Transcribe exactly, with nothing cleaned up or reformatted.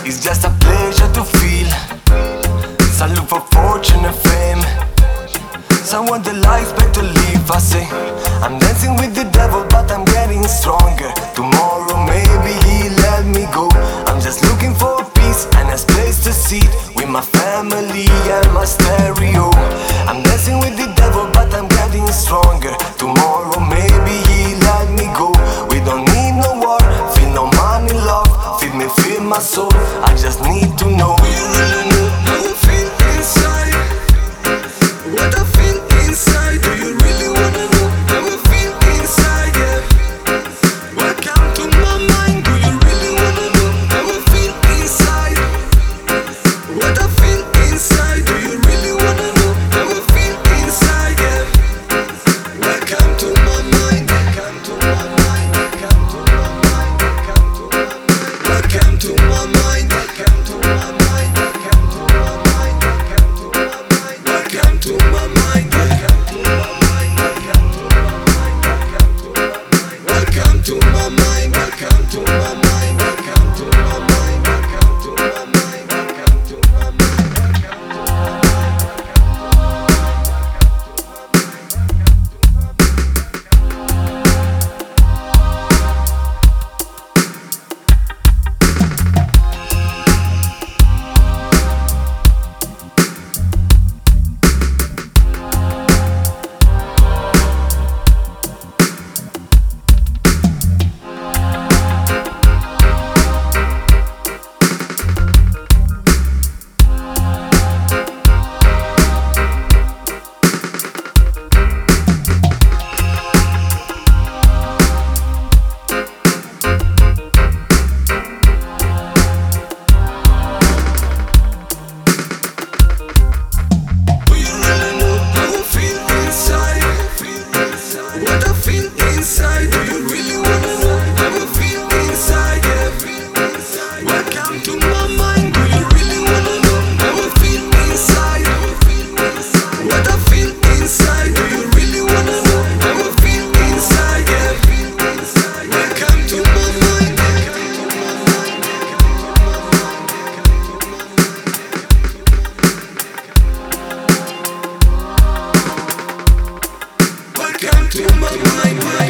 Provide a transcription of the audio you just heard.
It's just a pleasure to feel. Some look for fortune and fame, some want the life better live. I say I'm dancing with the devil, but I'm getting stronger. Tomorrow maybe he'll let me go. I'm just looking for peace and a place to sit with my family and my stereo. I'm dancing with the devil, but I'm getting stronger. Tomorrow maybe he'll let me go. We don't need no war, feel no money, love. Feed me, feel my soul, I just need to know. Do you really know how I feel inside? What I feel inside? Do you really wanna know how I feel inside? Yeah. Welcome to my mind. Do you really wanna know how I feel inside? What I feel inside? Do you really wanna know how I feel inside? Yeah. Welcome to my mind. Welcome to my mind. Welcome to my mind. Welcome to my mind. Welcome to my mind. Welcome to my mind. Welcome to my mind. Welcome to my mind. Welcome to my mind. Welcome to my mind. Welcome to my mind. Welcome to my mind. Welcome to my inside. Do you really wanna know how I feel inside? Yeah. Welcome to my mind. Do you really wanna know how I feel inside? What I feel inside. Do you really wanna know how I feel inside? Yeah. Welcome to my mind. Welcome to my mind.